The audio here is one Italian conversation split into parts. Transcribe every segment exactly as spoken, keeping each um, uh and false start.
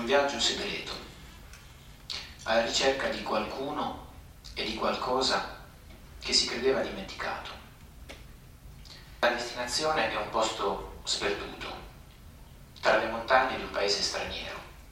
viaggio segreto, alla ricerca di qualcuno e di qualcosa che si credeva dimenticato. La destinazione è un posto sperduto, tra le montagne di un paese straniero.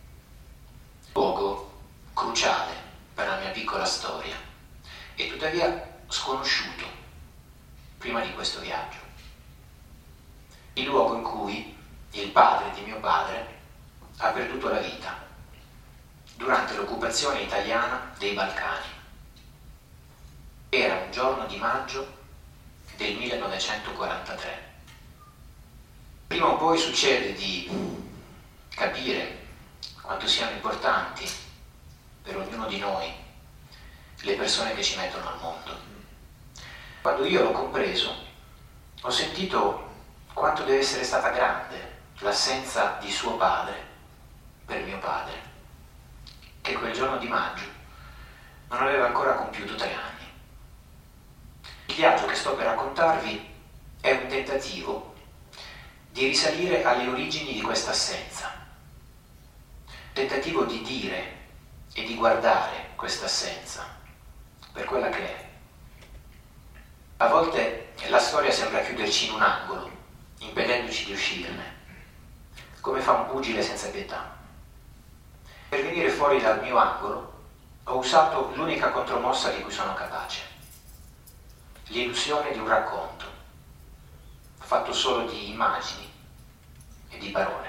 Luogo cruciale per la mia piccola storia e tuttavia sconosciuto prima di questo viaggio. Il luogo in cui il padre di mio padre ha perduto la vita durante l'occupazione italiana dei Balcani. Era un giorno di maggio del millenovecentoquarantatré. Prima o poi succede di capire quanto siano importanti per ognuno di noi le persone che ci mettono al mondo. Quando io l'ho compreso, ho sentito quanto deve essere stata grande l'assenza di suo padre per mio padre, che quel giorno di maggio non aveva ancora compiuto tre anni. Il viaggio che sto per raccontarvi è un tentativo di risalire alle origini di questa assenza, tentativo di dire e di guardare questa assenza per quella che è. A volte la storia sembra chiuderci in un angolo, impedendoci di uscirne, come fa un pugile senza pietà. Per venire fuori dal mio angolo ho usato l'unica contromossa di cui sono capace, l'illusione di un racconto, fatto solo di immagini e di parole.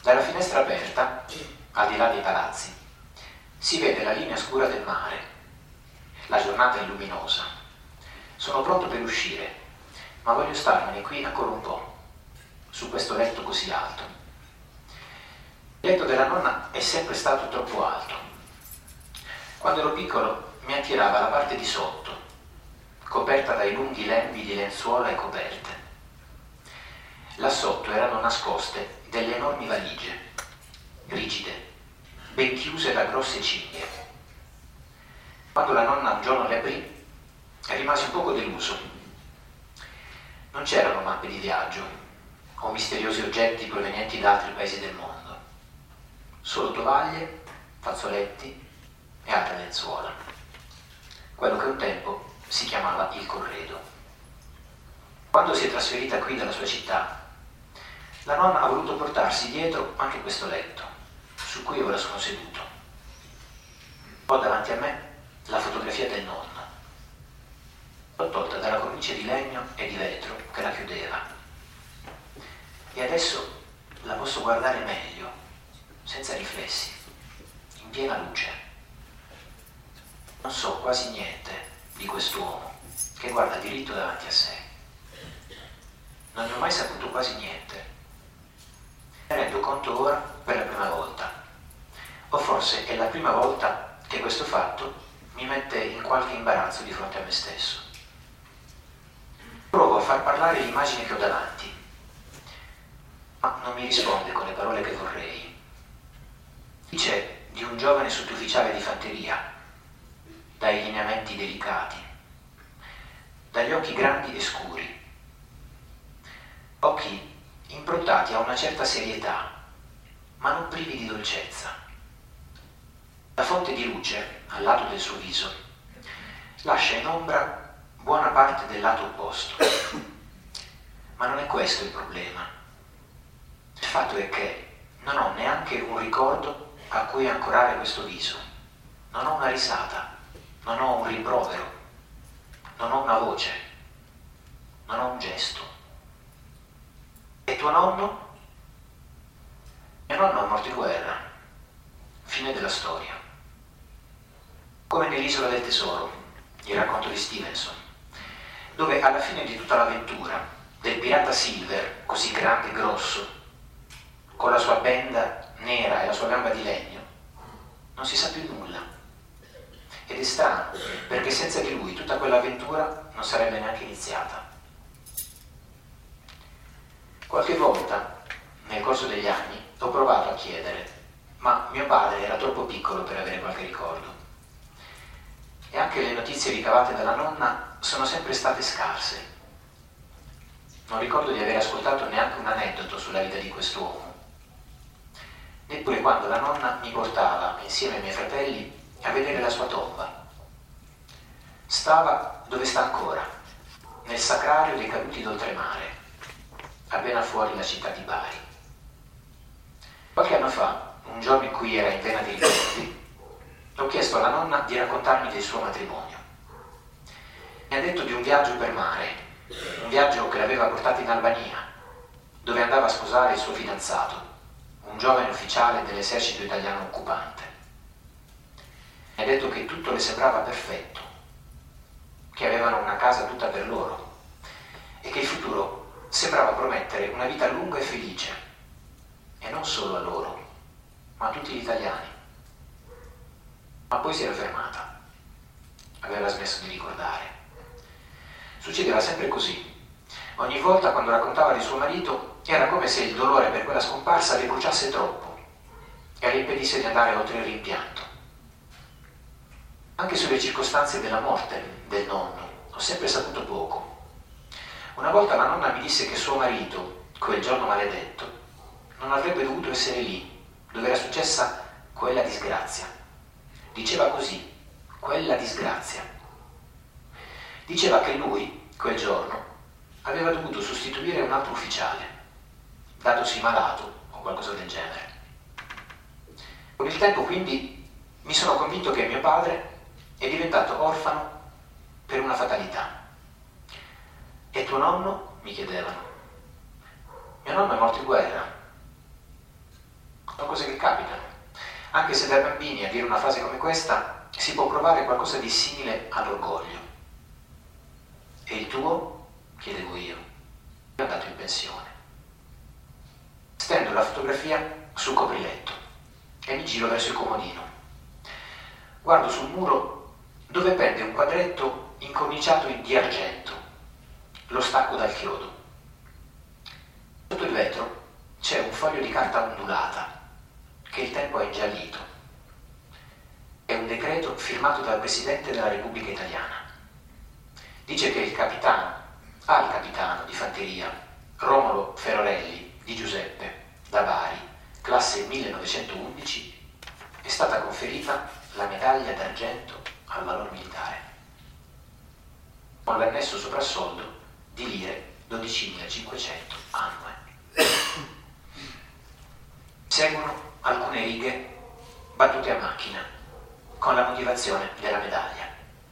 Dalla finestra aperta, al di là dei palazzi, si vede la linea scura del mare. La giornata è luminosa. Sono pronto per uscire, ma voglio starmene qui ancora un po', su questo letto così alto. Il letto della nonna è sempre stato troppo alto. Quando ero piccolo mi attirava la parte di sotto, coperta dai lunghi lembi di lenzuola e coperte. Là sotto erano nascoste delle enormi valigie, rigide, ben chiuse da grosse cinghie. Quando la nonna un giorno le aprì, rimasi un poco deluso. Non c'erano mappe di viaggio o misteriosi oggetti provenienti da altri paesi del mondo, solo tovaglie, fazzoletti e altre lenzuola. Quello che un tempo si chiamava il corredo. Quando si è trasferita qui dalla sua città, la nonna ha voluto portarsi dietro anche questo letto, su cui ora sono seduto. Ho davanti a me la fotografia del nonno. L'ho tolta dalla cornice di legno e di vetro che la chiudeva. E adesso la posso guardare meglio, senza riflessi, in piena luce. Non so quasi niente di quest'uomo che guarda diritto davanti a sé. Non ne ho mai saputo quasi niente. Mi rendo conto ora per la prima volta. O forse è la prima volta che questo fatto mi mette in qualche imbarazzo di fronte a me stesso. Provo a far parlare l'immagine che ho davanti, ma non mi risponde con le parole che vorrei. Dice di un giovane sottufficiale di fanteria, dai lineamenti delicati, dagli occhi grandi e scuri, occhi improntati a una certa serietà, ma non privi di dolcezza. La fonte di luce, al lato del suo viso, lascia in ombra buona parte del lato opposto. Ma non è questo il problema. Il fatto è che non ho neanche un ricordo a cui ancorare questo viso. Non ho una risata, non ho un rimprovero, non ho una voce, non ho un gesto. E tuo nonno? Mio nonno è morto in guerra. Fine della storia. Come nell'Isola del Tesoro, il racconto di Stevenson, dove alla fine di tutta l'avventura del pirata Silver, così grande e grosso, con la sua benda nera e la sua gamba di legno, non si sa più nulla. Ed è strano, perché senza di lui tutta quell'avventura non sarebbe neanche iniziata. Qualche volta, nel corso degli anni, ho provato a chiedere, ma mio padre era troppo piccolo per avere qualche ricordo. E anche le notizie ricavate dalla nonna sono sempre state scarse. Non ricordo di aver ascoltato neanche un aneddoto sulla vita di quest'uomo. Neppure quando la nonna mi portava, insieme ai miei fratelli, a vedere la sua tomba. Stava dove sta ancora, nel sacrario dei caduti d'oltremare, appena fuori la città di Bari. Qualche anno fa, un giorno in cui era in vena di ricordi, ho chiesto alla nonna di raccontarmi del suo matrimonio. Mi ha detto di un viaggio per mare, un viaggio che l'aveva portata in Albania, dove andava a sposare il suo fidanzato, un giovane ufficiale dell'esercito italiano occupante. Mi ha detto che tutto le sembrava perfetto, che avevano una casa tutta per loro e che il futuro sembrava promettere una vita lunga e felice, e non solo a loro, ma a tutti gli italiani. Ma poi si era fermata, aveva smesso di ricordare. Succedeva sempre così. Ogni volta quando raccontava di suo marito era come se il dolore per quella scomparsa le bruciasse troppo e le impedisse di andare oltre il rimpianto. Anche sulle circostanze della morte del nonno ho sempre saputo poco. Una volta la nonna mi disse che suo marito, quel giorno maledetto, non avrebbe dovuto essere lì, dove era successa quella disgrazia. Diceva così, quella disgrazia. Diceva che lui, quel giorno, aveva dovuto sostituire un altro ufficiale, datosi malato o qualcosa del genere. Con il tempo, quindi, mi sono convinto che mio padre è diventato orfano per una fatalità. E tuo nonno? Mi chiedevano. Mio nonno è morto in guerra. capitano, anche se da bambini a dire una frase come questa si può provare qualcosa di simile all'orgoglio. E il tuo? Chiedevo io. È andato in pensione. Stendo la fotografia sul copriletto e mi giro verso il comodino. Guardo sul muro dove pende un quadretto incorniciato di argento. Lo stacco dal chiodo. Sotto il vetro c'è un foglio di carta ondulata che il tempo ha ingiallito. È un decreto firmato dal Presidente della Repubblica Italiana. Dice che il capitano, al capitano di fanteria, Romolo Ferorelli di Giuseppe, da Bari, classe millenovecentoundici, è stata conferita la medaglia d'argento al valor militare, con l'annesso soprassoldo di lire dodicimilacinquecento annue. Seguono alcune righe battute a macchina con la motivazione della medaglia.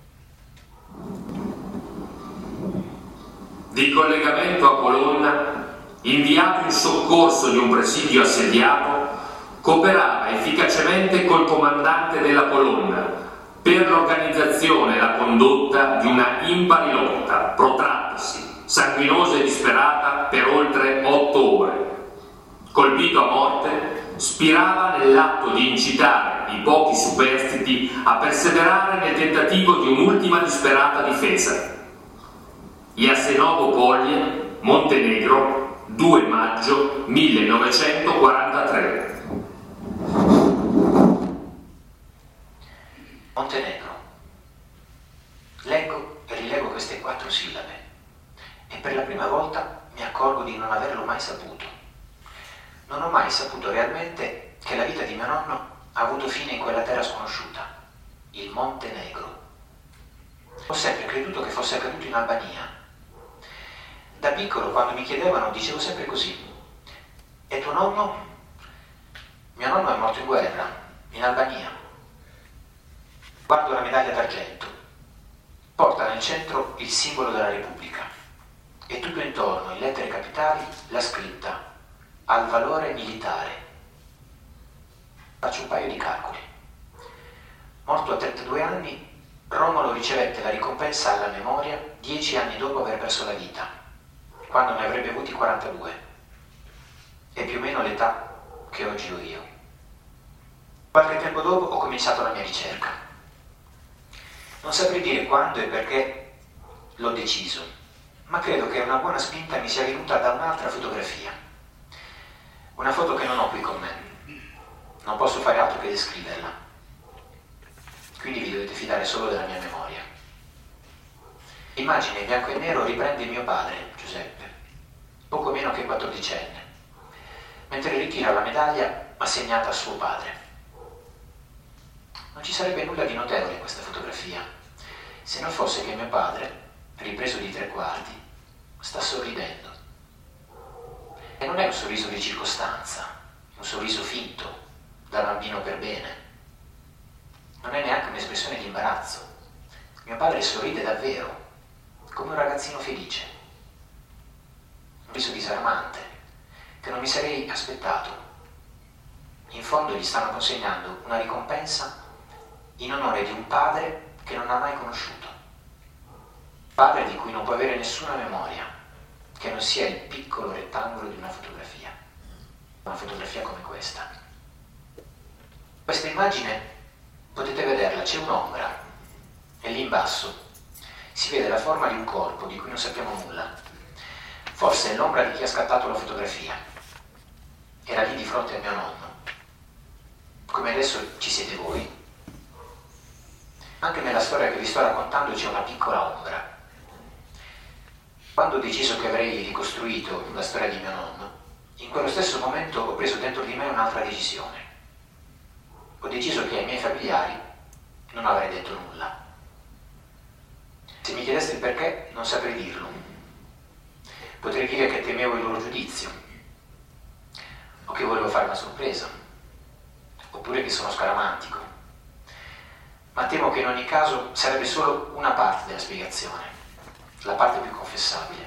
Di collegamento a Colonna, inviato in soccorso di un presidio assediato, cooperava efficacemente col comandante della colonna per l'organizzazione e la condotta di una impari lotta, protrattasi, sanguinosa e disperata per oltre otto ore. Colpito a morte, spirava nell'atto di incitare i pochi superstiti a perseverare nel tentativo di un'ultima disperata difesa. Jasenovo Polje, Montenegro, due maggio millenovecentoquarantatré. Montenegro. Leggo e rilego queste quattro sillabe e per la prima volta mi accorgo di non averlo mai saputo. Non ho mai saputo realmente che la vita di mio nonno ha avuto fine in quella terra sconosciuta, il Montenegro. Ho sempre creduto che fosse accaduto in Albania. Da piccolo, quando mi chiedevano, dicevo sempre così: e tuo nonno? Mio nonno è morto in guerra, in Albania. Guardo la medaglia d'argento. Porta nel centro il simbolo della Repubblica e tutto intorno, in lettere capitali, la scritta al valore militare. Faccio un paio di calcoli. Morto a trentadue anni, Romolo ricevette la ricompensa alla memoria dieci anni dopo aver perso la vita, quando ne avrebbe avuti quarantadue. È più o meno l'età che oggi ho io. Qualche tempo dopo ho cominciato la mia ricerca. Non saprei dire quando e perché l'ho deciso, ma credo che una buona spinta mi sia venuta da un'altra fotografia. Una foto che non ho qui con me. Non posso fare altro che descriverla. Quindi vi dovete fidare solo della mia memoria. L'immagine in bianco e nero riprende mio padre, Giuseppe, poco meno che quattordicenne, mentre ritira la medaglia assegnata a suo padre. Non ci sarebbe nulla di notevole in questa fotografia, se non fosse che mio padre, ripreso di tre quarti, sta sorridendo. E non è un sorriso di circostanza, un sorriso finto, da bambino per bene. Non è neanche un'espressione di imbarazzo. Mio padre sorride davvero, come un ragazzino felice. Un riso disarmante, che non mi sarei aspettato. In fondo gli stanno consegnando una ricompensa in onore di un padre che non ha mai conosciuto. Padre di cui non può avere nessuna memoria, che non sia il piccolo rettangolo di una fotografia. Una fotografia come questa. Questa immagine, potete vederla, c'è un'ombra e lì in basso si vede la forma di un corpo di cui non sappiamo nulla. Forse è l'ombra di chi ha scattato la fotografia. Era lì di fronte a mio nonno. Come adesso ci siete voi. Anche nella storia che vi sto raccontando c'è una piccola ombra. Quando ho deciso che avrei ricostruito la storia di mio nonno, in quello stesso momento ho preso dentro di me un'altra decisione. Ho deciso che ai miei familiari non avrei detto nulla. Se mi chiedeste il perché, non saprei dirlo. Potrei dire che temevo il loro giudizio, o che volevo fare una sorpresa, oppure che sono scaramantico. Ma temo che in ogni caso sarebbe solo una parte della spiegazione, la parte più confessabile.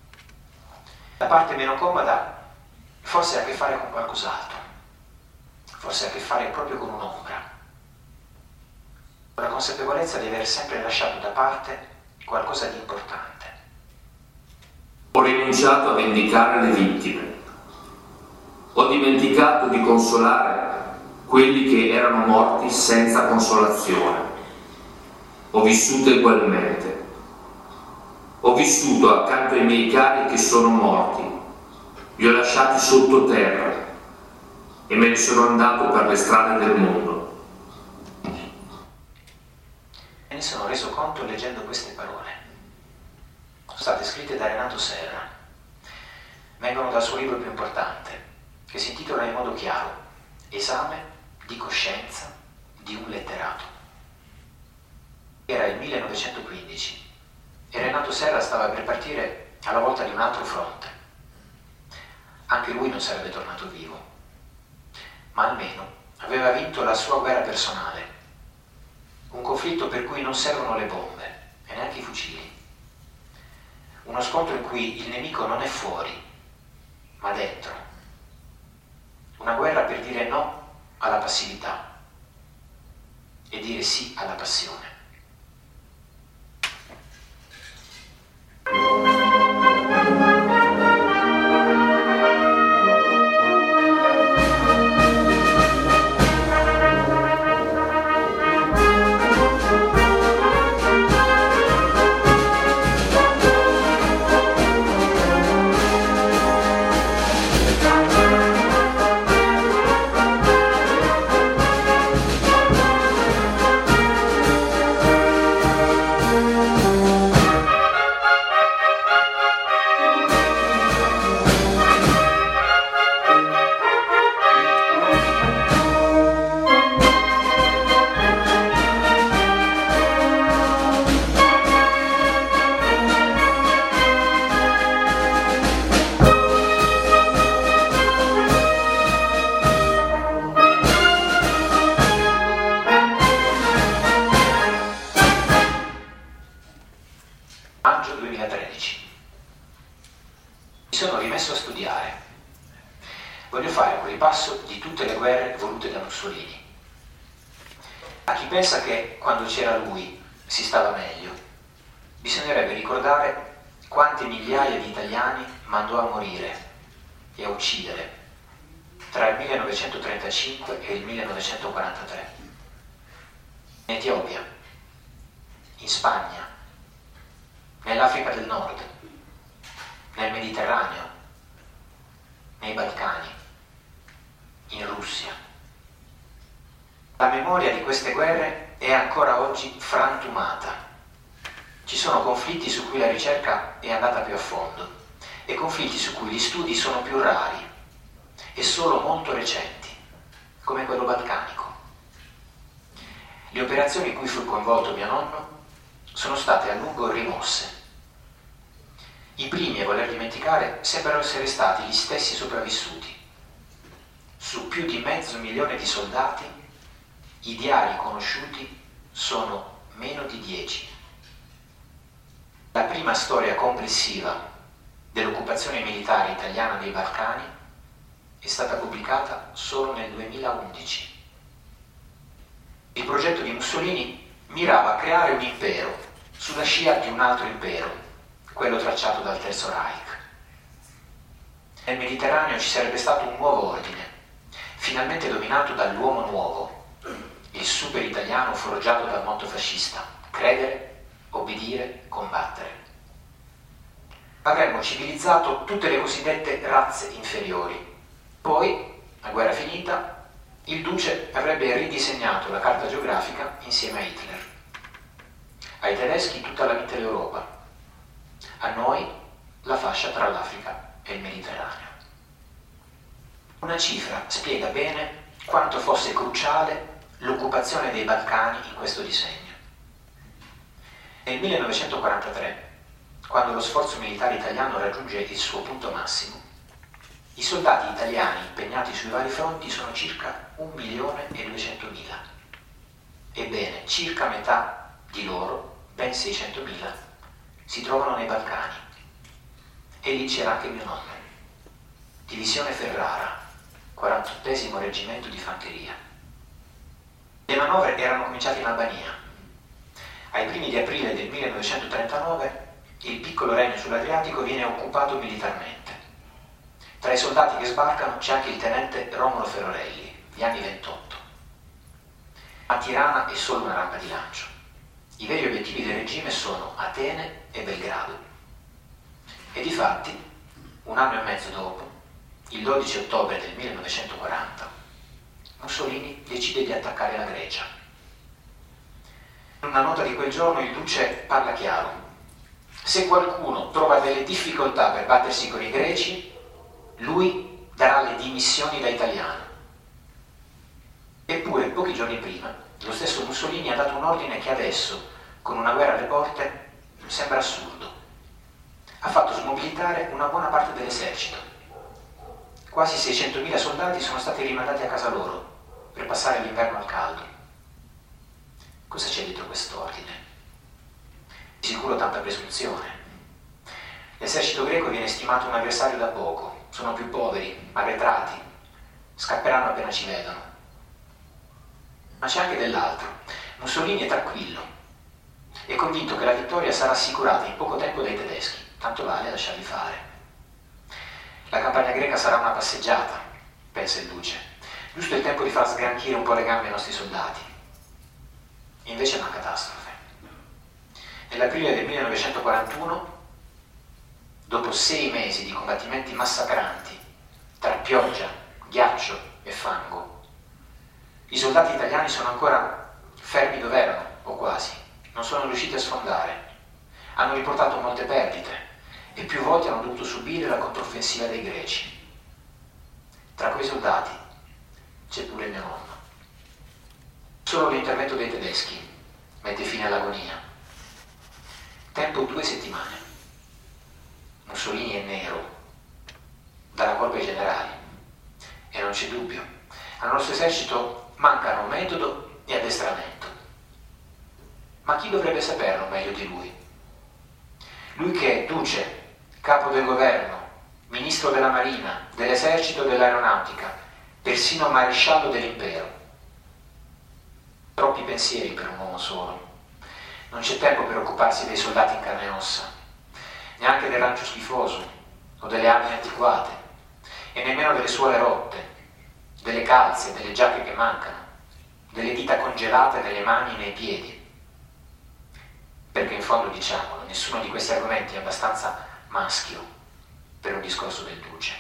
La parte meno comoda forse ha a che fare con qualcos'altro. forse ha a che fare proprio con un'ombra, con la consapevolezza di aver sempre lasciato da parte qualcosa di importante. Ho rinunciato a vendicare le vittime. Ho dimenticato di consolare quelli che erano morti senza consolazione. Ho vissuto ugualmente. Ho vissuto accanto ai miei cari che sono morti. Li ho lasciati sottoterra e me ne sono andato per le strade del mondo. Me ne sono reso conto leggendo queste parole. Sono state scritte da Renato Serra. Vengono dal suo libro più importante, che si intitola in modo chiaro Esame di coscienza di un letterato. Era il millenovecentoquindici e Renato Serra stava per partire alla volta di un altro fronte. Anche lui non sarebbe tornato vivo, ma almeno aveva vinto la sua guerra personale, un conflitto per cui non servono le bombe e neanche i fucili, uno scontro in cui il nemico non è fuori, ma dentro, una guerra per dire no alla passività e dire sì alla passione. Maggio duemilatredici. Mi sono rimesso a studiare. Voglio fare un ripasso di tutte le guerre volute da Mussolini. A chi pensa che quando c'era lui si stava meglio, bisognerebbe ricordare quante migliaia di italiani mandò a morire e a uccidere tra il millenovecentotrentacinque e il millenovecentoquarantatré. In Etiopia, in Spagna, nell'Africa del Nord, nel Mediterraneo, nei Balcani, in Russia. La memoria di queste guerre è ancora oggi frantumata. Ci sono conflitti su cui la ricerca è andata più a fondo e conflitti su cui gli studi sono più rari e solo molto recenti, come quello balcanico. Le operazioni in cui fu coinvolto mio nonno sono state a lungo rimosse. I primi a voler dimenticare sembrano essere stati gli stessi sopravvissuti. Su più di mezzo milione di soldati, i diari conosciuti sono meno di dieci. La prima storia complessiva dell'occupazione militare italiana dei Balcani è stata pubblicata solo nel duemilaundici. Il progetto di Mussolini mirava a creare un impero sulla scia di un altro impero, quello tracciato dal Terzo Reich. Nel Mediterraneo ci sarebbe stato un nuovo ordine, finalmente dominato dall'uomo nuovo, il super italiano forgiato dal motto fascista: credere, obbedire, combattere. Avremmo civilizzato tutte le cosiddette razze inferiori. Poi, la guerra finita, il duce avrebbe ridisegnato la carta geografica insieme a Hitler. Ai tedeschi tutta la Mitteleuropa, a noi la fascia tra l'Africa e il Mediterraneo. Una cifra spiega bene quanto fosse cruciale l'occupazione dei Balcani in questo disegno. Nel millenovecentoquarantatré, quando lo sforzo militare italiano raggiunge il suo punto massimo, i soldati italiani impegnati sui vari fronti sono circa un milione e duecentomila. Ebbene, circa metà di loro, ben seicentomila, si trovano nei Balcani. E lì c'era anche mio nonno. Divisione Ferrara, quarantottesimo reggimento di fanteria. Le manovre erano cominciate in Albania. Ai primi di aprile del millenovecentotrentanove il piccolo regno sull'Adriatico viene occupato militarmente. Tra i soldati che sbarcano c'è anche il tenente Romolo Ferorelli, di anni ventotto. Ma Tirana è solo una rampa di lancio. I veri obiettivi del regime sono Atene e Belgrado. E difatti, un anno e mezzo dopo, il dodici ottobre del millenovecentoquaranta, Mussolini decide di attaccare la Grecia. In una nota di quel giorno il duce parla chiaro. Se qualcuno trova delle difficoltà per battersi con i greci, lui darà le dimissioni da italiano. Eppure, pochi giorni prima, lo stesso Mussolini ha dato un ordine che adesso, con una guerra alle porte, sembra assurdo. Ha fatto smobilitare una buona parte dell'esercito. Quasi seicentomila soldati sono stati rimandati a casa loro per passare l'inverno al caldo. Cosa c'è dietro quest'ordine? Di sicuro tanta presunzione. L'esercito greco viene stimato un avversario da poco, sono più poveri, arretrati, scapperanno appena ci vedono. Ma c'è anche dell'altro. Mussolini è tranquillo, è convinto che la vittoria sarà assicurata in poco tempo dai tedeschi, tanto vale lasciarli fare. La campagna greca sarà una passeggiata, pensa il duce, giusto il tempo di far sgranchire un po' le gambe ai nostri soldati. Invece è una catastrofe. Nell'aprile del millenovecentoquarantuno, dopo sei mesi di combattimenti massacranti tra pioggia, ghiaccio e fango, i soldati italiani sono ancora fermi dove erano, o quasi, non sono riusciti a sfondare, hanno riportato molte perdite e più volte hanno dovuto subire la controffensiva dei greci. Tra quei soldati c'è pure mio nonno. Solo l'intervento dei tedeschi mette fine all'agonia. Tempo due settimane. Mussolini è nero, dalla colpa ai generali. E non c'è dubbio, al nostro esercito mancano metodo e addestramento. Ma chi dovrebbe saperlo meglio di lui? Lui che è duce, capo del governo, ministro della marina, dell'esercito e dell'aeronautica, persino maresciallo dell'impero. Troppi pensieri per un uomo solo. Non c'è tempo per occuparsi dei soldati in carne e ossa, neanche del rancio schifoso o delle armi antiquate, e nemmeno delle suole rotte, delle calze, delle giacche che mancano, delle dita congelate nelle mani e nei piedi. Perché in fondo, diciamolo, nessuno di questi argomenti è abbastanza maschio per un discorso del duce.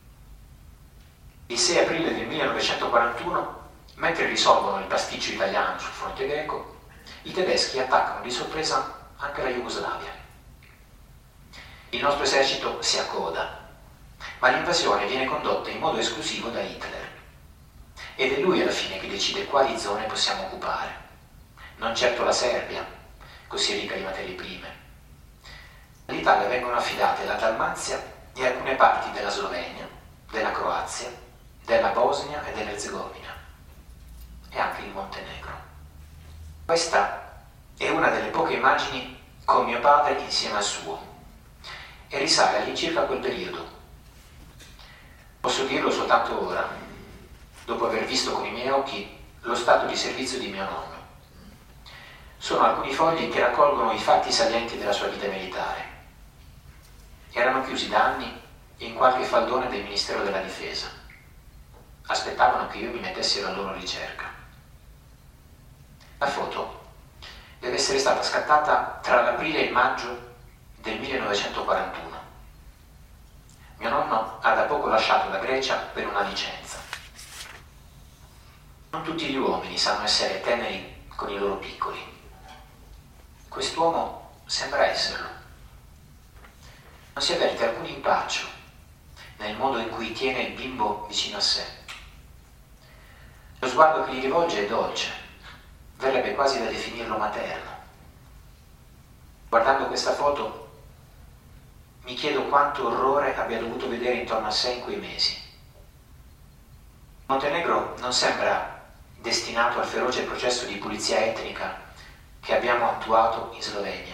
Il sei aprile del millenovecentoquarantuno, mentre risolvono il pasticcio italiano sul fronte greco, i tedeschi attaccano di sorpresa anche la Jugoslavia. Il nostro esercito si accoda, ma l'invasione viene condotta in modo esclusivo da Hitler. Ed è lui alla fine che decide quali zone possiamo occupare. Non certo la Serbia, così ricca di materie prime. All'Italia vengono affidate la Dalmazia e alcune parti della Slovenia, della Croazia, della Bosnia e dell'Erzegovina, e anche il Montenegro. Questa è una delle poche immagini con mio padre insieme al suo, e risale all'incirca quel periodo. Posso dirlo soltanto ora, dopo aver visto con i miei occhi lo stato di servizio di mio nonno. Sono alcuni fogli che raccolgono i fatti salienti della sua vita militare. Erano chiusi da anni in qualche faldone del Ministero della Difesa. Aspettavano che io mi mettessi alla loro ricerca. La foto deve essere stata scattata tra l'aprile e il maggio del millenovecentoquarantuno. Mio nonno ha da poco lasciato la Grecia per una licenza. Non tutti gli uomini sanno essere teneri con i loro piccoli. Quest'uomo sembra esserlo. Non si avverte alcun impaccio nel modo in cui tiene il bimbo vicino a sé. Lo sguardo che gli rivolge è dolce, verrebbe quasi da definirlo materno. Guardando questa foto mi chiedo quanto orrore abbia dovuto vedere intorno a sé in quei mesi. Montenegro non sembra destinato al feroce processo di pulizia etnica che abbiamo attuato in Slovenia.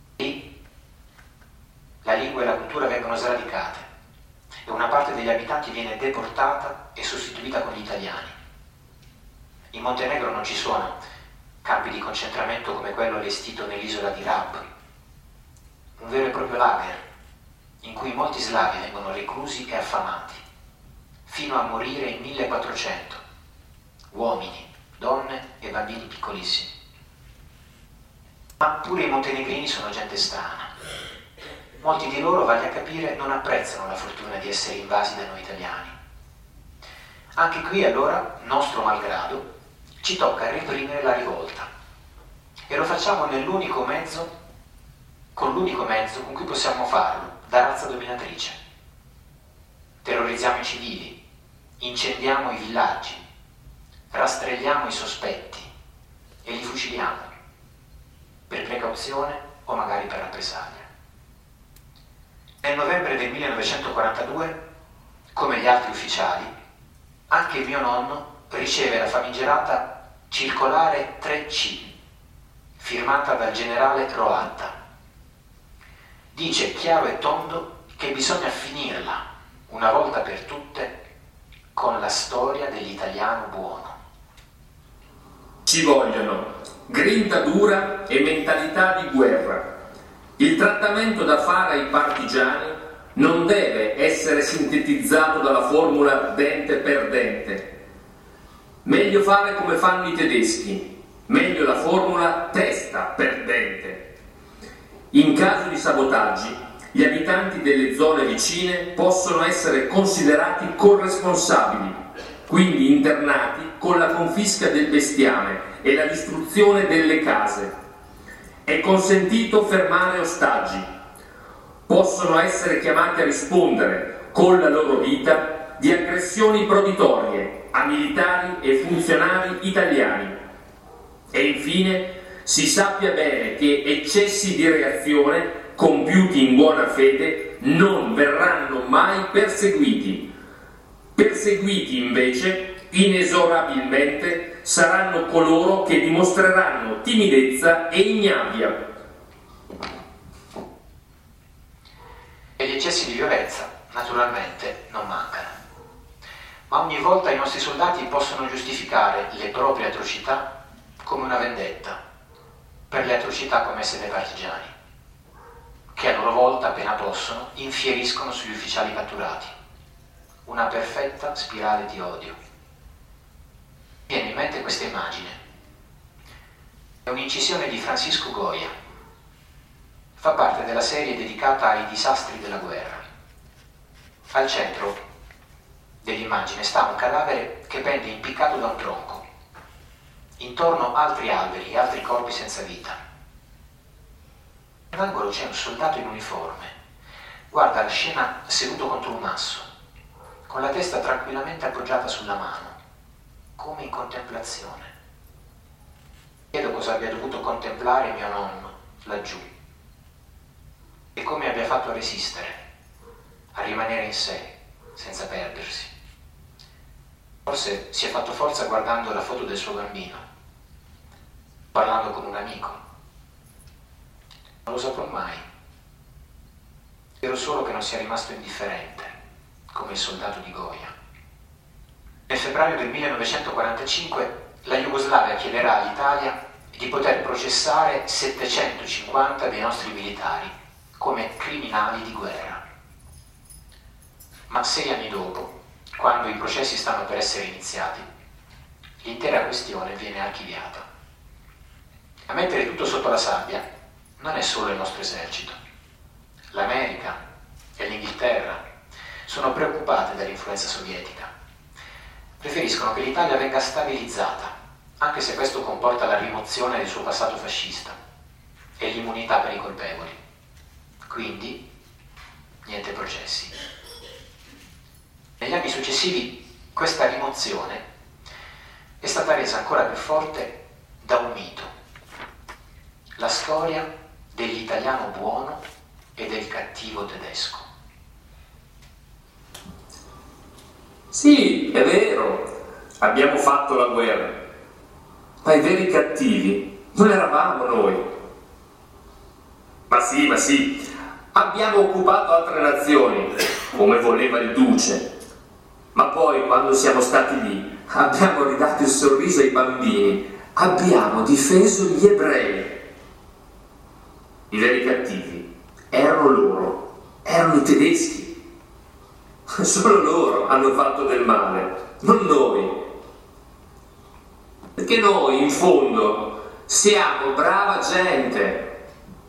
La lingua e la cultura vengono sradicate e una parte degli abitanti viene viene deportata e sostituita con gli italiani. In Montenegro non ci sono campi di concentramento come quello allestito nell'isola di Rab, un vero e proprio lager in cui molti slavi vengono reclusi e affamati, fino a morire in millequattrocento, uomini, donne e bambini piccolissimi. Ma pure i montenegrini sono gente strana. Molti di loro, vale a capire, non apprezzano la fortuna di essere invasi da noi italiani. Anche qui allora, nostro malgrado, ci tocca reprimere la rivolta e lo facciamo nell'unico mezzo, con l'unico mezzo con cui possiamo farlo, da razza dominatrice. Terrorizziamo i civili, incendiamo i villaggi, rastrelliamo i sospetti e li fuciliamo, per precauzione o magari per rappresaglia. Nel novembre del millenovecentoquarantadue, come gli altri ufficiali, anche il mio nonno riceve la famigerata circolare tre C, firmata dal generale Roatta. Dice chiaro e tondo che bisogna finirla, una volta per tutte, con la storia dell'italiano buono. Ci vogliono grinta dura e mentalità di guerra. Il trattamento da fare ai partigiani non deve essere sintetizzato dalla formula dente per dente. Meglio fare come fanno i tedeschi, meglio la formula testa per dente. In caso di sabotaggi, gli abitanti delle zone vicine possono essere considerati corresponsabili, quindi internati con la confisca del bestiame e la distruzione delle case. È consentito fermare ostaggi. Possono essere chiamati a rispondere con la loro vita di aggressioni proditorie a militari e funzionari italiani. E infine si sappia bene che eccessi di reazione compiuti in buona fede non verranno mai perseguiti. Perseguiti invece inesorabilmente saranno coloro che dimostreranno timidezza e ignavia. E gli eccessi di violenza, naturalmente, non mancano. Ma ogni volta i nostri soldati possono giustificare le proprie atrocità come una vendetta per le atrocità commesse dai partigiani, che a loro volta, appena possono, infieriscono sugli ufficiali catturati. Una perfetta spirale di odio. Mi viene in mente questa immagine. È un'incisione di Francisco Goya. Fa parte della serie dedicata ai disastri della guerra. Al centro dell'immagine sta un cadavere che pende impiccato da un tronco. Intorno altri alberi e altri corpi senza vita. All'angolo c'è un soldato in uniforme. Guarda la scena seduto contro un masso, con la testa tranquillamente appoggiata sulla mano, come in contemplazione. Chiedo cosa abbia dovuto contemplare mio nonno laggiù e come abbia fatto a resistere, a rimanere in sé, senza perdersi. Forse si è fatto forza guardando la foto del suo bambino, parlando con un amico. Non lo saprò mai. Spero solo che non sia rimasto indifferente, come il soldato di Goya. Nel febbraio del millenovecentoquarantacinque la Jugoslavia chiederà all'Italia di poter processare settecentocinquanta dei nostri militari come criminali di guerra. Ma sei anni dopo, quando i processi stanno per essere iniziati, l'intera questione viene archiviata. A mettere tutto sotto la sabbia non è solo il nostro esercito. L'America e l'Inghilterra sono preoccupate dall'influenza sovietica. Preferiscono che l'Italia venga stabilizzata, anche se questo comporta la rimozione del suo passato fascista e l'immunità per i colpevoli. Quindi, niente processi. Negli anni successivi questa rimozione è stata resa ancora più forte da un mito. La storia dell'italiano buono e del cattivo tedesco. Sì, è vero, abbiamo fatto la guerra, ma i veri cattivi non eravamo noi. Ma sì, ma sì, abbiamo occupato altre nazioni, come voleva il duce, Ma poi, quando siamo stati lì, abbiamo ridato il sorriso ai bambini, abbiamo difeso gli ebrei. I veri cattivi erano loro, erano i tedeschi. Solo loro hanno fatto del male, non noi. Perché noi, in fondo, siamo brava gente.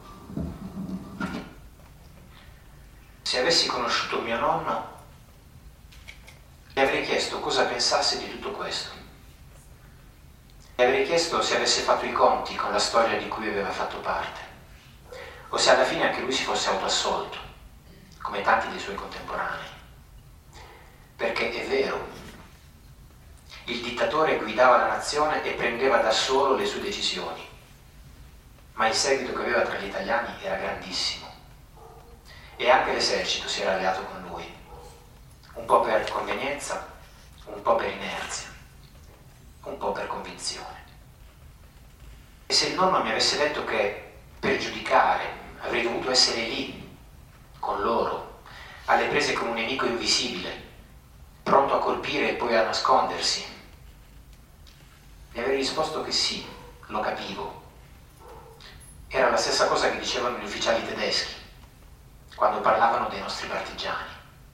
Se avessi conosciuto mio nonno, gli avrei chiesto cosa pensasse di tutto questo. Gli avrei chiesto se avesse fatto i conti con la storia di cui aveva fatto parte, o se alla fine anche lui si fosse autoassolto, come tanti dei suoi contemporanei. Perché è vero, il dittatore guidava la nazione e prendeva da solo le sue decisioni, ma il seguito che aveva tra gli italiani era grandissimo e anche l'esercito si era alleato con lui, un po' per convenienza, un po' per inerzia, un po' per convinzione. E se il nonno mi avesse detto che per giudicare avrei dovuto essere lì, con loro, alle prese con un nemico invisibile, pronto a colpire e poi a nascondersi, gli avrei risposto che sì, lo capivo. Era la stessa cosa che dicevano gli ufficiali tedeschi quando parlavano dei nostri partigiani.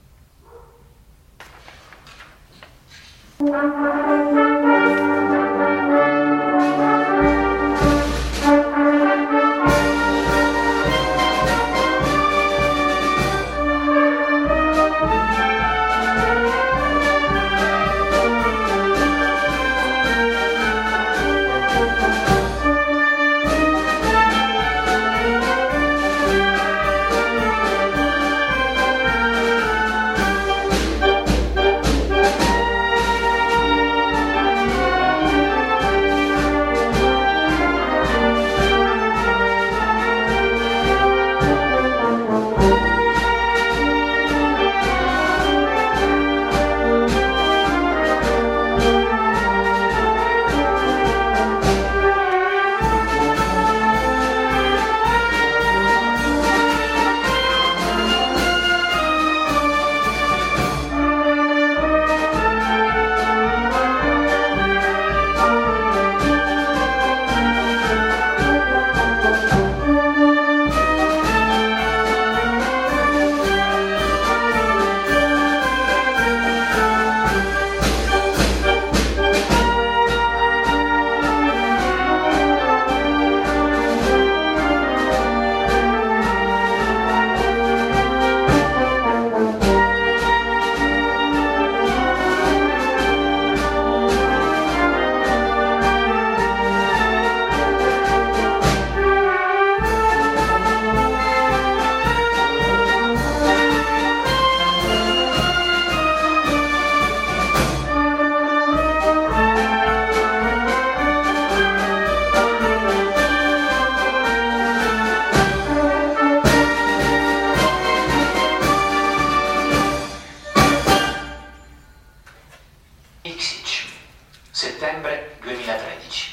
Settembre duemilatredici.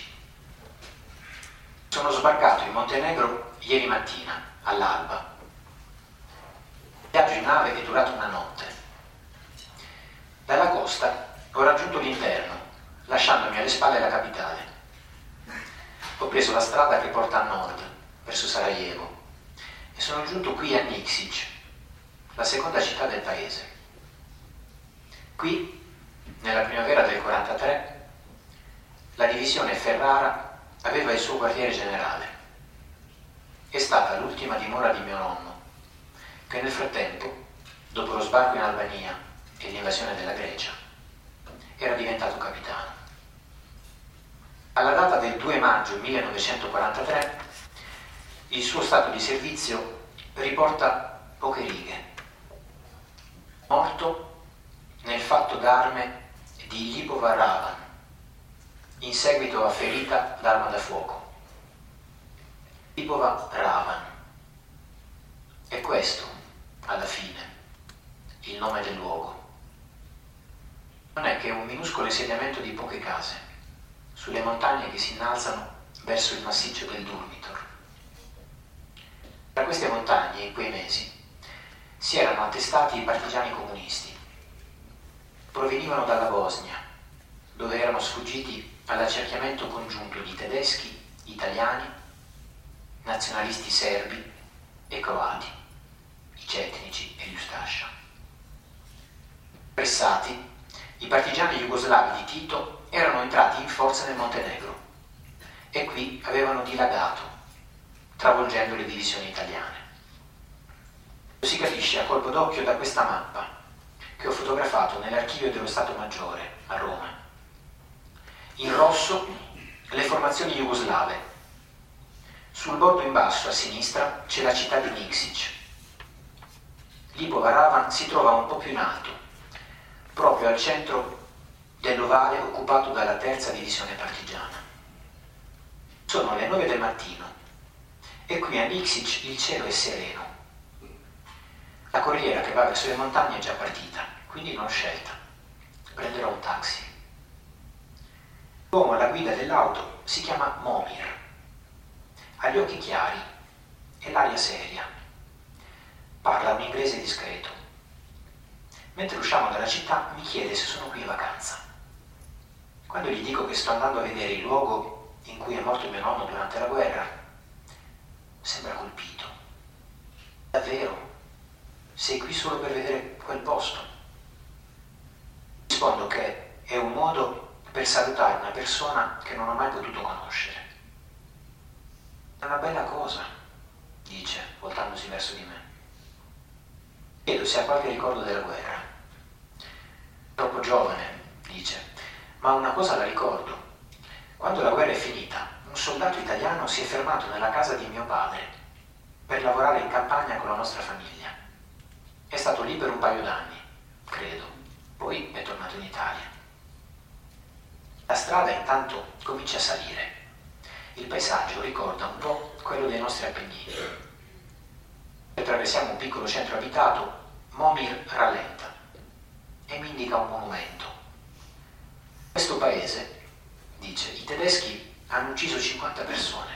Sono sbarcato in Montenegro ieri mattina, all'alba. Il viaggio in nave è durato una notte. Dalla costa ho raggiunto l'interno, lasciandomi alle spalle la capitale. Ho preso la strada che porta a nord, verso Sarajevo, e sono giunto qui a Nikšić, la seconda città del paese. Qui, nella primavera del quarantatré, la divisione Ferrara aveva il suo quartiere generale. È stata l'ultima dimora di mio nonno, che nel frattempo, dopo lo sbarco in Albania e l'invasione della Grecia, era diventato capitano. Alla data del due maggio millenovecentoquarantatré, il suo stato di servizio riporta poche righe. Morto nel fatto d'arme di Lipova Ravan, in seguito a ferita d'arma da fuoco. Lipova Ravan. E questo, alla fine, il nome del luogo. Non è che un minuscolo insediamento di poche case, sulle montagne che si innalzano verso il massiccio del Durmitor. Tra queste montagne, in quei mesi, si erano attestati i partigiani comunisti. provenivano dalla Bosnia, dove erano sfuggiti all'accerchiamento congiunto di tedeschi, italiani, nazionalisti serbi e croati, i cetnici e gli Ustascia. Pressati, i partigiani jugoslavi di Tito erano entrati in forza nel Montenegro e qui avevano dilagato, travolgendo le divisioni italiane. Lo si capisce a colpo d'occhio da questa mappa che ho fotografato nell'archivio dello Stato Maggiore a Roma. In rosso le formazioni jugoslave. Sul bordo in basso a sinistra c'è la città di Nikšić. Lipo Varavan si trova un po' più in alto, proprio al centro dell'ovale occupato dalla terza divisione partigiana. Sono le nove del mattino e qui a Nikšić il cielo è sereno. La corriera che va verso le montagne è già partita, quindi non ho scelta. Prenderò un taxi. L'uomo alla guida dell'auto si chiama Momir. Ha gli occhi chiari e l'aria seria. Parla un inglese discreto. Mentre usciamo dalla città mi chiede se sono qui in vacanza. Quando gli dico che sto andando a vedere il luogo in cui è morto mio nonno durante la guerra, sembra colpito. Davvero? Sei qui solo per vedere quel posto? Rispondo che è un modo per salutare una persona che non ho mai potuto conoscere. È una bella cosa, dice, voltandosi verso di me. Chiedo se ha qualche ricordo della guerra. Troppo giovane, dice, ma una cosa la ricordo. Quando la guerra è finita, un soldato italiano si è fermato nella casa di mio padre per lavorare in campagna con la nostra famiglia. È stato lì per un paio d'anni, credo. Poi è tornato in Italia. La strada intanto comincia a salire. Il paesaggio ricorda un po' quello dei nostri Appennini. Attraversiamo un piccolo centro abitato, Momir rallenta e mi indica un monumento. Questo paese, dice, i tedeschi hanno ucciso cinquanta persone.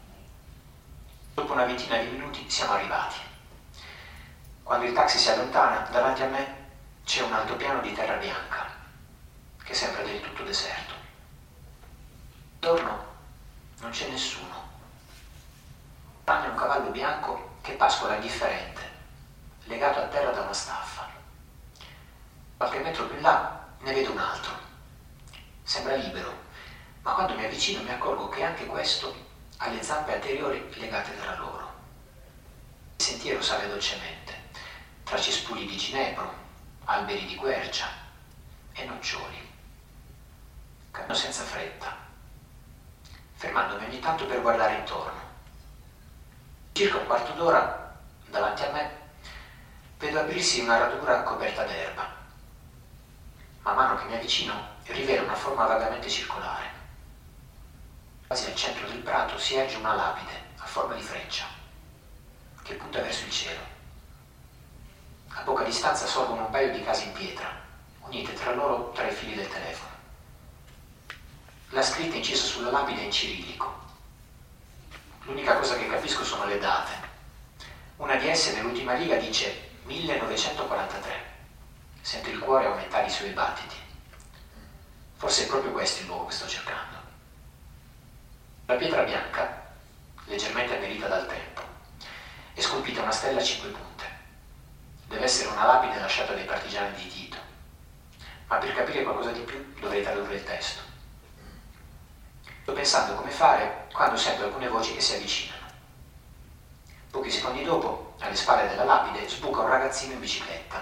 Dopo una ventina di minuti siamo arrivati. Quando il taxi si allontana, davanti a me c'è un altopiano di terra bianca che sembra del tutto deserto. Intorno non c'è nessuno, tranne un cavallo bianco che pascola indifferente, legato a terra da una staffa. Qualche metro più in là ne vedo un altro. Sembra libero, ma quando mi avvicino mi accorgo che anche questo ha le zampe anteriori legate tra loro. Il sentiero sale dolcemente, tra cespugli di ginepro, alberi di quercia e noccioli. Cammino senza fretta, fermandomi ogni tanto per guardare intorno. Circa un quarto d'ora, davanti a me, vedo aprirsi una radura coperta d'erba. Man mano che mi avvicino, rivelo una forma vagamente circolare. Quasi al centro del prato si erge una lapide a forma di freccia, che punta verso il cielo. A poca distanza sorgono un paio di case in pietra, unite tra loro tra i fili del telefono. La scritta incisa sulla lapide è in cirillico. L'unica cosa che capisco sono le date. Una di esse nell'ultima riga dice millenovecentoquarantatré. Sento il cuore aumentare i suoi battiti. Forse è proprio questo il luogo che sto cercando. La pietra bianca, leggermente annerita dal tempo, è scolpita una stella a cinque punte. Deve essere una lapide lasciata dai partigiani di Tito. Ma per capire qualcosa di più dovrei tradurre il testo. Sto pensando come fare quando sento alcune voci che si avvicinano. Pochi secondi dopo, alle spalle della lapide, sbuca un ragazzino in bicicletta.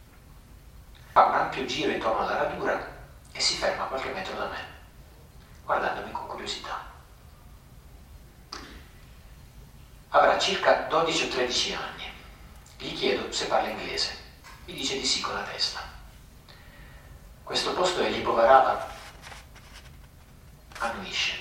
Fa un ampio giro intorno alla radura e si ferma a qualche metro da me, guardandomi con curiosità. Avrà circa dodici o tredici anni. Gli chiedo se parla inglese. Mi dice di sì con la testa. Questo posto è Lipo Varavan, annuisce.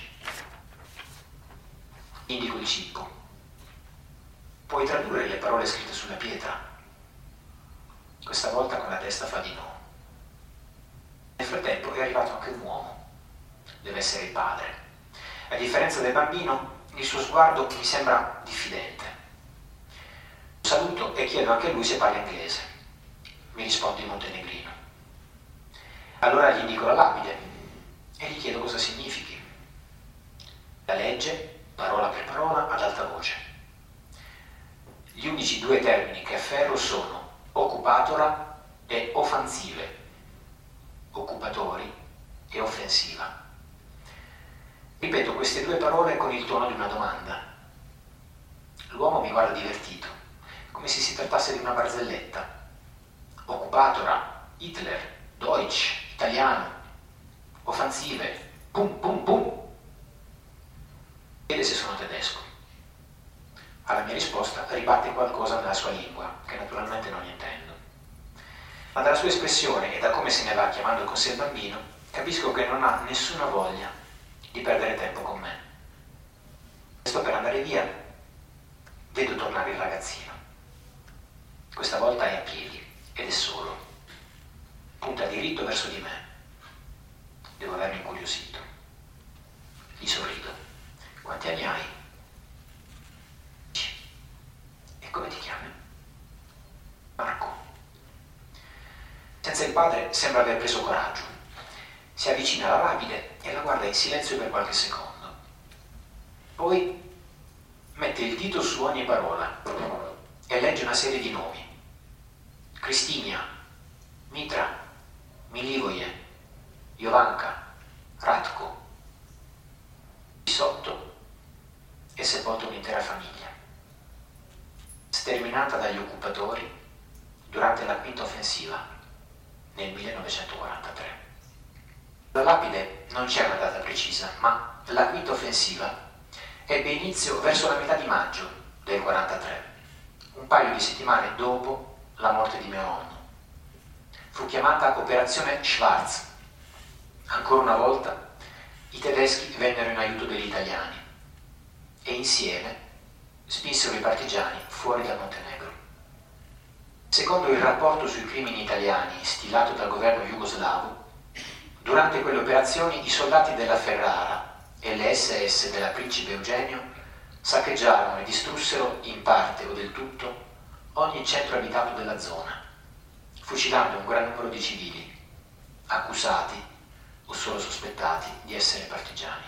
Indico il cippo. Puoi tradurre le parole scritte sulla pietra? Questa volta con la testa fa di no. Nel frattempo è arrivato anche un uomo. Deve essere il padre. A differenza del bambino, il suo sguardo mi sembra diffidente. Lo saluto e chiedo anche a lui se parla inglese. Mi risponde in montenegrino. Allora gli indico la lapide e gli chiedo cosa significhi. La legge, parola per parola, ad alta voce. Gli unici due termini che afferro sono occupatora e offensive, occupatori e offensiva. Ripeto queste due parole con il tono di una domanda. L'uomo mi guarda divertito, come se si trattasse di una barzelletta. Occupatora, Hitler, Deutsch, italiano, offensive, pum pum pum. Chiede se sono tedesco. Alla mia risposta ribatte qualcosa nella sua lingua, che naturalmente non intendo. Ma dalla sua espressione e da come se ne va chiamando con sé il bambino, capisco che non ha nessuna voglia di perdere tempo con me. Sto per andare via, vedo tornare il ragazzino. Questa volta è a piedi ed è solo. Punta diritto verso di me. Devo avermi incuriosito. Gli sorrido. Quanti anni hai? E come ti chiami? Marco. Senza il padre sembra aver preso coraggio. Si avvicina alla lapide e la guarda in silenzio per qualche secondo. Poi mette il dito su ogni parola e legge una serie di nomi. Cristinia, Mitra, Milivoje, Jovanka, Ratko. Di sotto è sepolta un'intera famiglia, sterminata dagli occupatori durante la quinta offensiva nel millenovecentoquarantatré. La lapide non c'è una data precisa, ma la quinta offensiva ebbe inizio verso la metà di maggio del quarantatré, un paio di settimane dopo la morte di mio nonno. Fu chiamata Operazione Schwarz. Ancora una volta i tedeschi vennero in aiuto degli italiani e insieme spinsero i partigiani fuori dal Montenegro. Secondo il rapporto sui crimini italiani stilato dal governo jugoslavo, durante quelle operazioni i soldati della Ferrara e le esse esse della Principe Eugenio saccheggiarono e distrussero in parte o del tutto ogni centro abitato della zona, fucilando un gran numero di civili, accusati o solo sospettati di essere partigiani.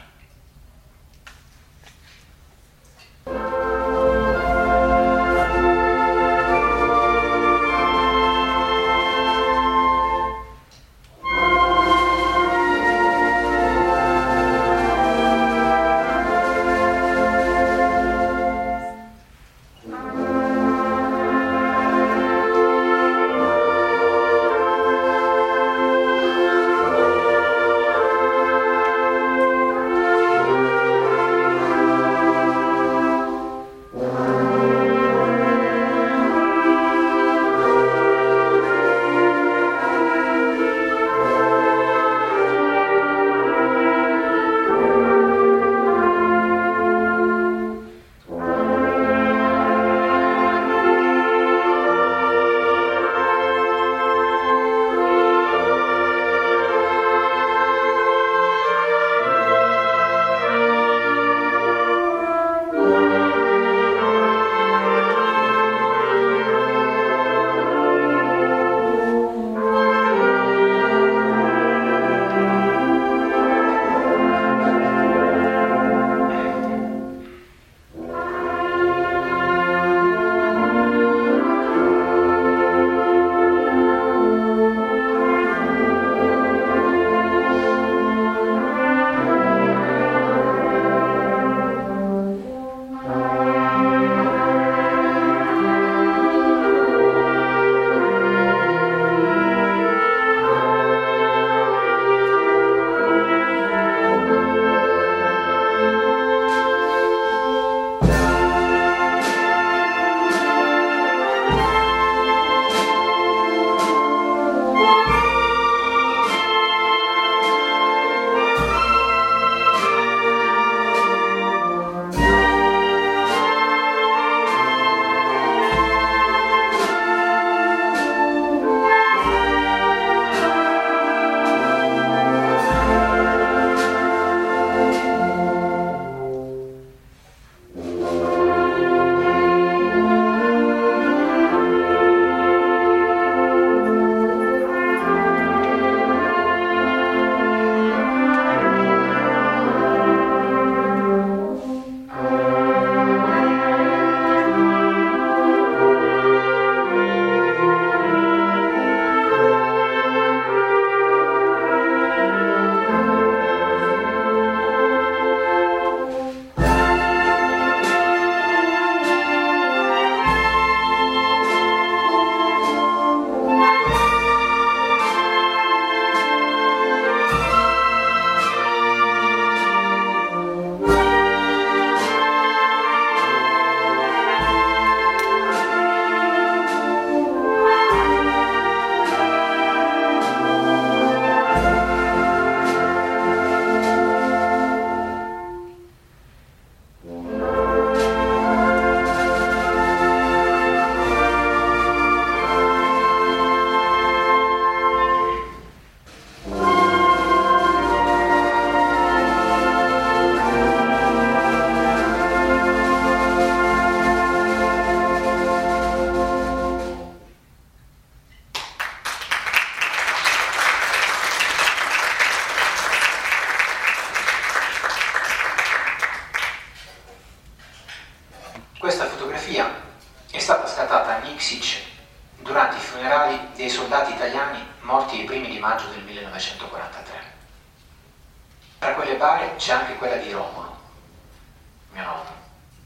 Lipsic durante i funerali dei soldati italiani morti i primi di maggio del millenovecentoquarantatré. Tra quelle bare c'è anche quella di Romolo, mio nonno.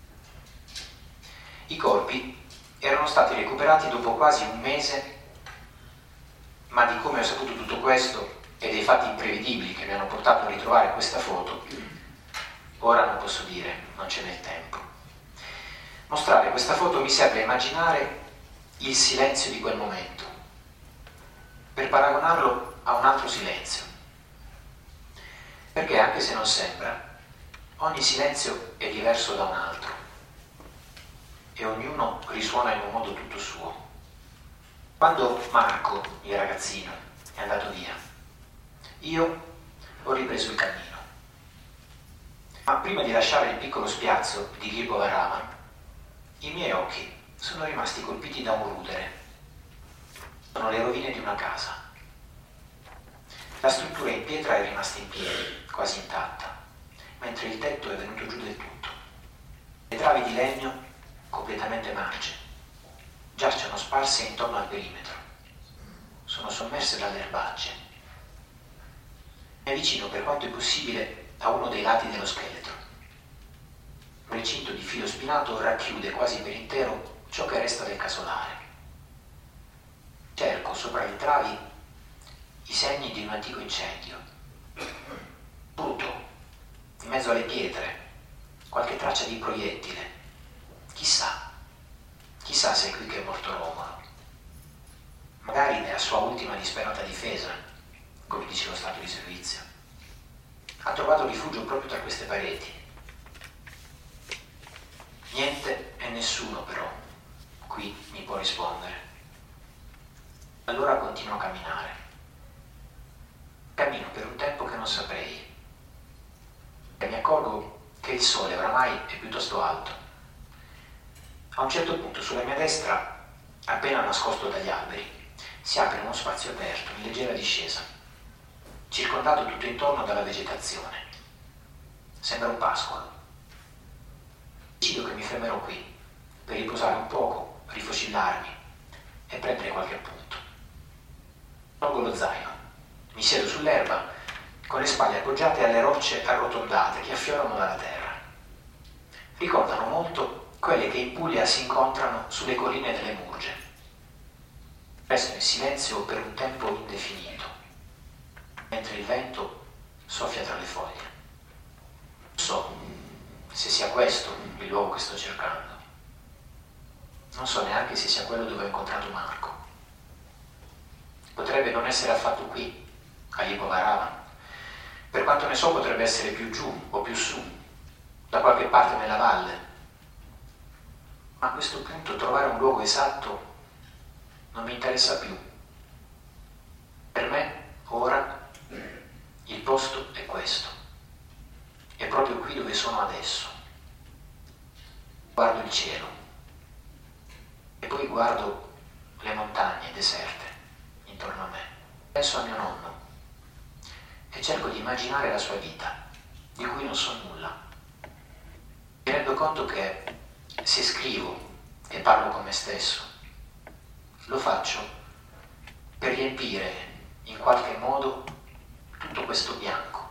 I corpi erano stati recuperati dopo quasi un mese, ma di come ho saputo tutto questo e dei fatti imprevedibili che mi hanno portato a ritrovare questa foto, ora non posso dire, non ce n'è il tempo. Mostrare questa foto mi serve a immaginare il silenzio di quel momento, per paragonarlo a un altro silenzio. Perché anche se non sembra, ogni silenzio è diverso da un altro e ognuno risuona in un modo tutto suo. Quando Marco, il ragazzino, è andato via, io ho ripreso il cammino. Ma prima di lasciare il piccolo spiazzo di Lipo Ravan, i miei occhi sono rimasti colpiti da un rudere. Sono le rovine di una casa. La struttura in pietra è rimasta in piedi, quasi intatta, mentre il tetto è venuto giù del tutto. Le travi di legno, completamente marce, giacciono sparse intorno al perimetro. Sono sommerse dalle erbacce. Mi avvicino per quanto è possibile a uno dei lati dello scheletro. Un recinto di filo spinato racchiude quasi per intero ciò che resta del casolare. Cerco sopra le travi i segni di un antico incendio. Brutto, in mezzo alle pietre, qualche traccia di proiettile. Chissà, chissà se è qui che è morto Romolo. Magari nella sua ultima disperata difesa, come dice lo stato di servizio. Ha trovato rifugio proprio tra queste pareti. Niente e nessuno però qui mi può rispondere. Allora continuo a camminare. Cammino per un tempo che non saprei. E mi accorgo che il sole oramai è piuttosto alto. A un certo punto sulla mia destra, appena nascosto dagli alberi, si apre uno spazio aperto in leggera discesa, circondato tutto intorno dalla vegetazione. Sembra un pascolo. Decido che mi fermerò qui per riposare un poco, rifocillarmi e prendere qualche appunto. Tolgo lo zaino, mi siedo sull'erba con le spalle appoggiate alle rocce arrotondate che affiorano dalla terra. Ricordano molto quelle che in Puglia si incontrano sulle colline delle Murge. Resto in silenzio per un tempo indefinito, mentre il vento soffia tra le foglie. Non so se sia questo il luogo che sto cercando. Non so neanche se sia quello dove ho incontrato Marco. Potrebbe non essere affatto qui, a Lipo Ravan. Per quanto ne so potrebbe essere più giù o più su, da qualche parte nella valle. Ma a questo punto trovare un luogo esatto non mi interessa più. Per me, ora, il posto è questo. È proprio qui dove sono adesso. Guardo il cielo e poi guardo le montagne deserte intorno a me. Penso a mio nonno e cerco di immaginare la sua vita, di cui non so nulla. Mi rendo conto che se scrivo e parlo con me stesso, lo faccio per riempire in qualche modo tutto questo bianco.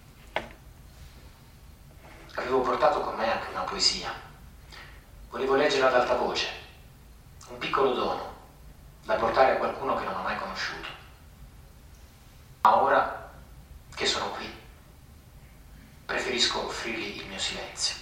Avevo portato con me anche una poesia. Volevo leggerla ad alta voce, un piccolo dono da portare a qualcuno che non ho mai conosciuto. Ma ora che sono qui, preferisco offrirgli il mio silenzio.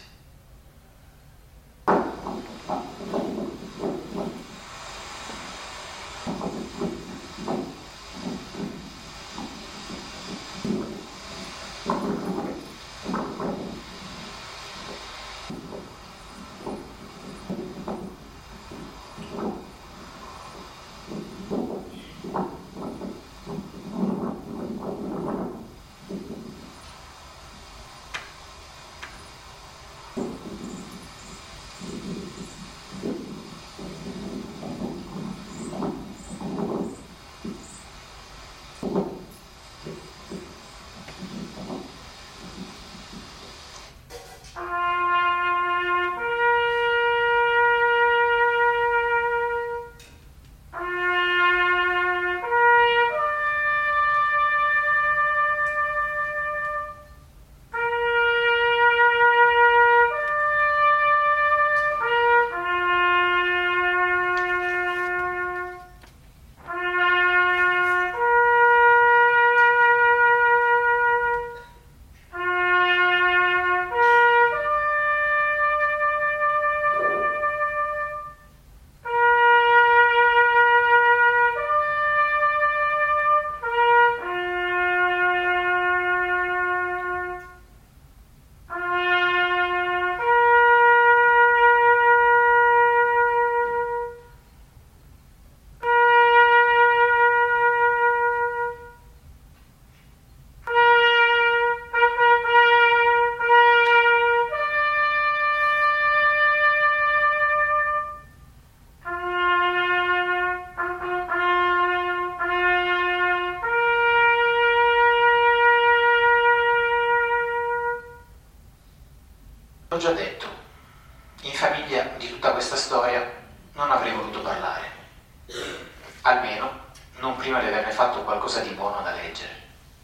L'ho già detto, in famiglia di tutta questa storia non avrei voluto parlare, almeno non prima di averne fatto qualcosa di buono da leggere.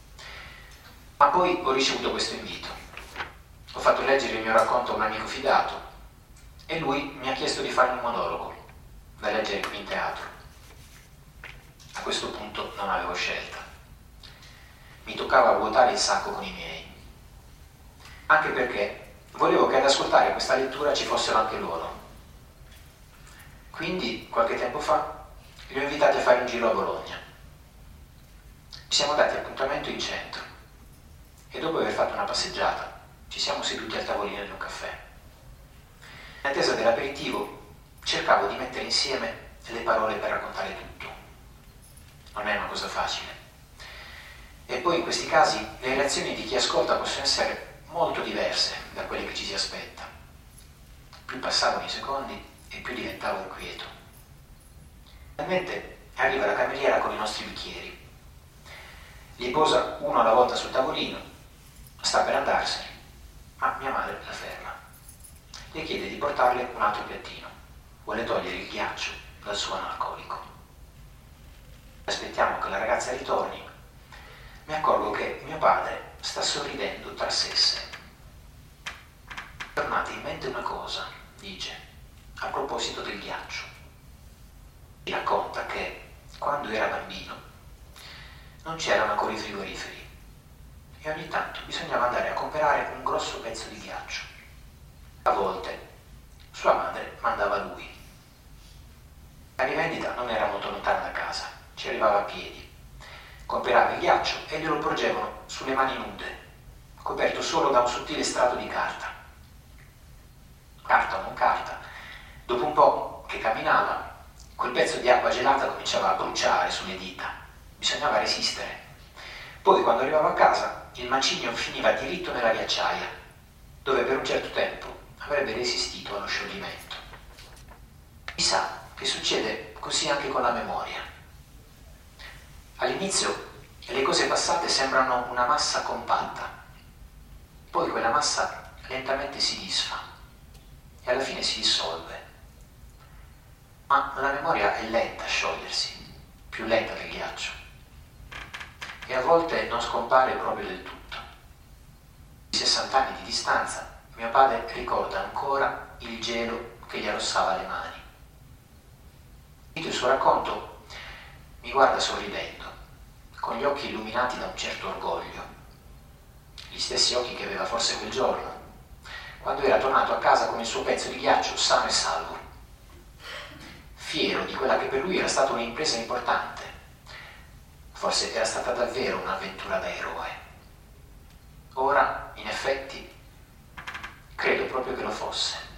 Ma poi ho ricevuto questo invito. Ho fatto leggere il mio racconto a un amico fidato e lui mi ha chiesto di fare un monologo da leggere qui in teatro. A questo punto non avevo scelta. Mi toccava vuotare il sacco con i miei, anche perché volevo che ad ascoltare questa lettura ci fossero anche loro. Quindi, qualche tempo fa, li ho invitati a fare un giro a Bologna. Ci siamo dati appuntamento in centro e dopo aver fatto una passeggiata ci siamo seduti al tavolino di un caffè. In attesa dell'aperitivo cercavo di mettere insieme le parole per raccontare tutto. Non è una cosa facile. E poi in questi casi le reazioni di chi ascolta possono essere molto diverse da quelle che ci si aspetta. Più passavano i secondi e più diventavo inquieto. Finalmente arriva la cameriera con i nostri bicchieri. Li posa uno alla volta sul tavolino, sta per andarsene, ma mia madre la ferma. Le chiede di portarle un altro piattino. Vuole togliere il ghiaccio dal suo analcolico. Aspettiamo che la ragazza ritorni. Mi accorgo che mio padre sta sorridendo tra sé e sé. Mi è tornata in mente una cosa, dice, a proposito del ghiaccio. Mi racconta che quando era bambino non c'erano ancora i frigoriferi e ogni tanto bisognava andare a comprare un grosso pezzo di ghiaccio. A volte sua madre mandava lui. La rivendita non era molto lontana da casa, ci arrivava a piedi. Comprava il ghiaccio e glielo porgevano sulle mani nude, coperto solo da un sottile strato di carta. Carta o non carta, dopo un po' che camminava, quel pezzo di acqua gelata cominciava a bruciare sulle dita. Bisognava resistere. Poi, quando arrivava a casa, il macigno finiva diritto nella ghiacciaia, dove per un certo tempo avrebbe resistito allo scioglimento. Chissà che succede così anche con la memoria. All'inizio le cose passate sembrano una massa compatta, poi quella massa lentamente si disfa e alla fine si dissolve. Ma la memoria è lenta a sciogliersi, più lenta del ghiaccio, e a volte non scompare proprio del tutto. Di sessanta anni di distanza, mio padre ricorda ancora il gelo che gli arrossava le mani. Il suo racconto mi guarda sorridendo, con gli occhi illuminati da un certo orgoglio, gli stessi occhi che aveva forse quel giorno, quando era tornato a casa con il suo pezzo di ghiaccio sano e salvo, fiero di quella che per lui era stata un'impresa importante, forse era stata davvero un'avventura da eroe. Ora, in effetti, credo proprio che lo fosse.